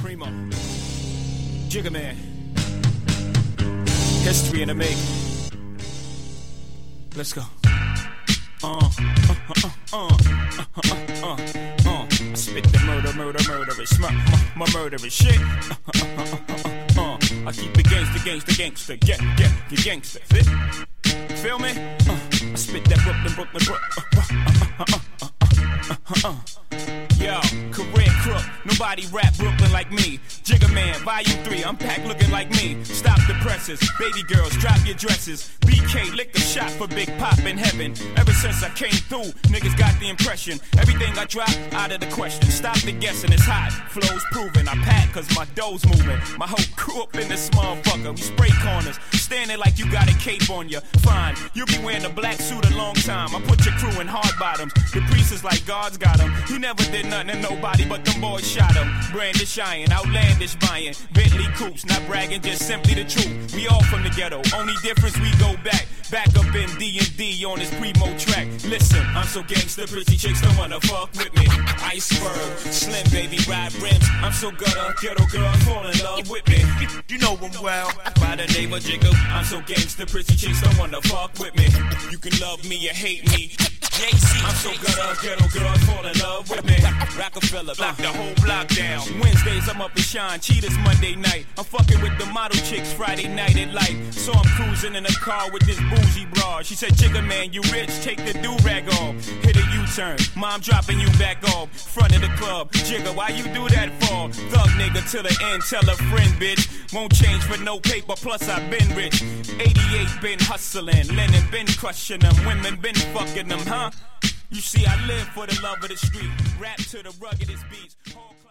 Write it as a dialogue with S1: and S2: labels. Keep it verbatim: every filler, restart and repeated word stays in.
S1: Primo, Jigga Man, history in the making. Let's go. Uh, uh, uh, uh, uh, uh, uh, uh. I spit the murder, murder, murderous, my, my, my murderous shit. Uh, uh, uh, uh, uh, uh. I keep it gangster, gangster, gangster, get, get, get gangster. Fit? Feel me? Uh, I spit that Brooklyn, Brooklyn, Brooklyn. Uh, uh, uh, uh, uh, uh, uh, uh. Yo, career crook, nobody rap Brooklyn like me. Jigga Man, volume three, I'm packed looking like me. Stop the presses, baby girls, drop your dresses. B K, lick a shot for Big Pop in heaven. Ever since I came through, niggas got the impression everything I drop, out of the question. Stop the guessing, it's hot, flows proven. I pack cause my dough's moving. My whole crew up in this motherfucker. We spray corners, standing like you got a cape on you. Fine, you'll be wearing a black suit a long time. I put your crew in hard bottoms. The priest is like God's got him. He never did nothing to nobody but them boys shot him. Brandish iron, outlandish buying Bentley coupes, not bragging, just simply the truth. We all from the ghetto, only difference we go back. Back up in D and D on this Primo track. Listen, I'm so gangster, pretty chicks don't wanna fuck with me. Iceberg, slim baby, ride rims. I'm so gutter, ghetto girls fall in love with me. You know them well, by the name of Jigga. I'm so gangster, pretty chicks don't wanna fuck with me. You can love me or hate me. I'm so gutter, ghetto girls fall in love with me. Rockefeller, lock the whole block down. Wednesdays I'm up and shine, cheetahs Monday night. I'm fucking with the model chicks Friday night at light. So I'm cruising in a car with this bougie broad. She said, Jigga Man, you rich, take the do-rag off. Hit a U-turn, mom dropping you back off. Front of the club, Jigga, why you do that for? Thug nigga till the end, tell a friend, bitch. Won't change for no paper, plus I been rich. eighty-eight been hustling, Lennon been crushing them. Women been fucking them, huh? You see, I live for the love of the street. Rap to the ruggedest beats.